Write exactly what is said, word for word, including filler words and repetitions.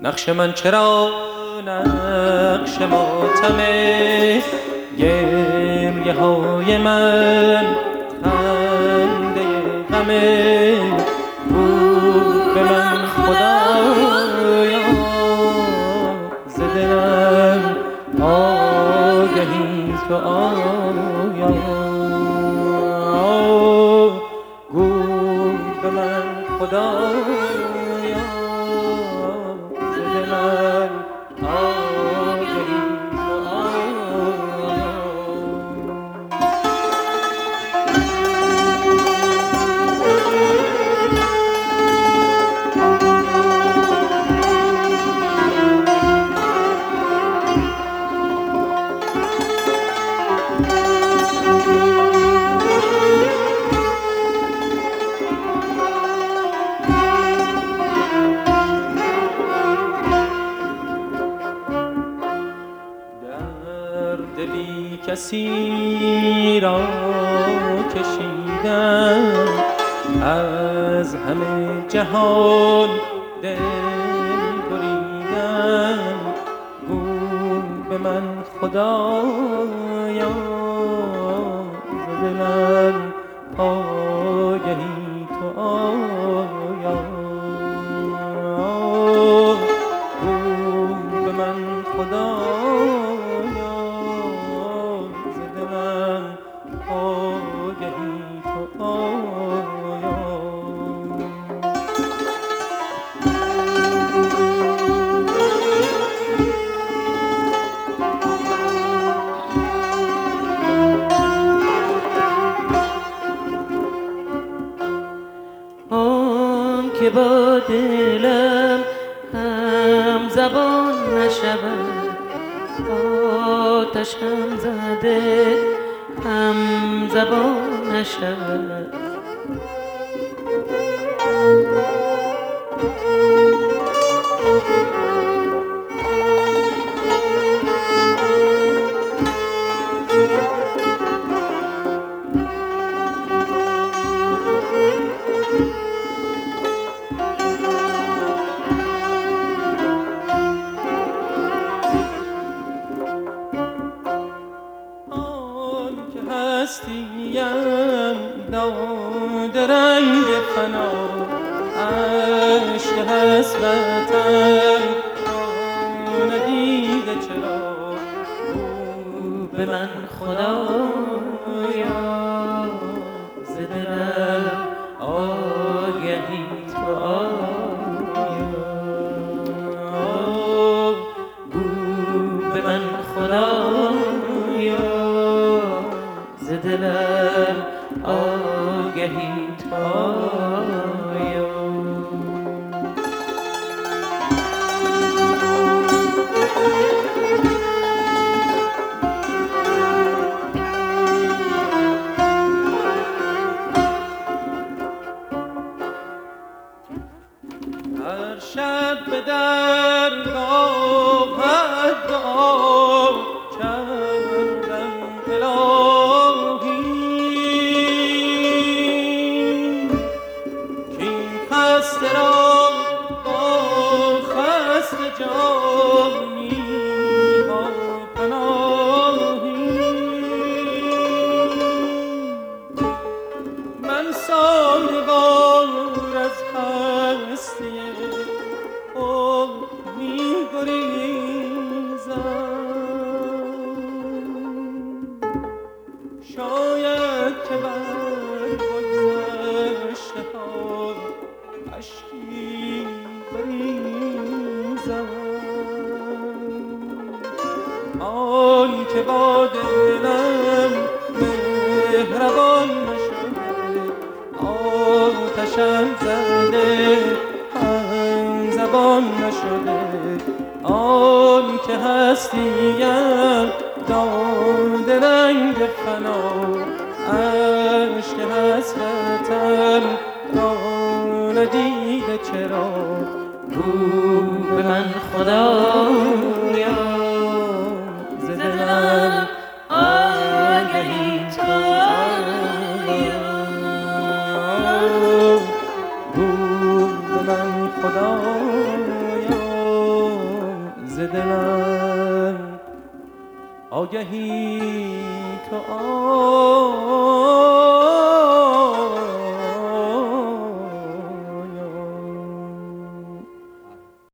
نقش من چرا نقش ماتمه، گریه های من خنده غمه. گو به من خدایا ز دلم آگهی تو آیا. گو به من خدایا ز دلم آگهی تو آیا. دلی کسی را کشیدم، از همه جهان دل بریدم. گو به من خدایا ز دلم آگهی تو آیا. گو به من خدایا آگهی تو آیا. آن که با دلم هم زبان نشود، آتشم زده هم زبان نشود. هستیم داد رنگ فنا، عشق حسرتم را ندیده چرا. گو به من خدایا ز دلم آگهی تو آیا. گو به من خدایا ز دلم آگهی تو آیا. هر شب به درگاه دعا کردم الهی، کاین خسته را با خسته جانی ها پناهی. من سالوار از هستی خود می گریزم، شاید که بر بگذشته ها اشکی بریزم. آن که با دلم مهربان نشده، آتشم زده هم زبان نشده. آن که هستیم داد رنگ فنا، عشق حسرتم را ندیده چرا. گو به من خدایا ز دلم آگهی تو آیا. گو به من خدایا دلم آگهی تو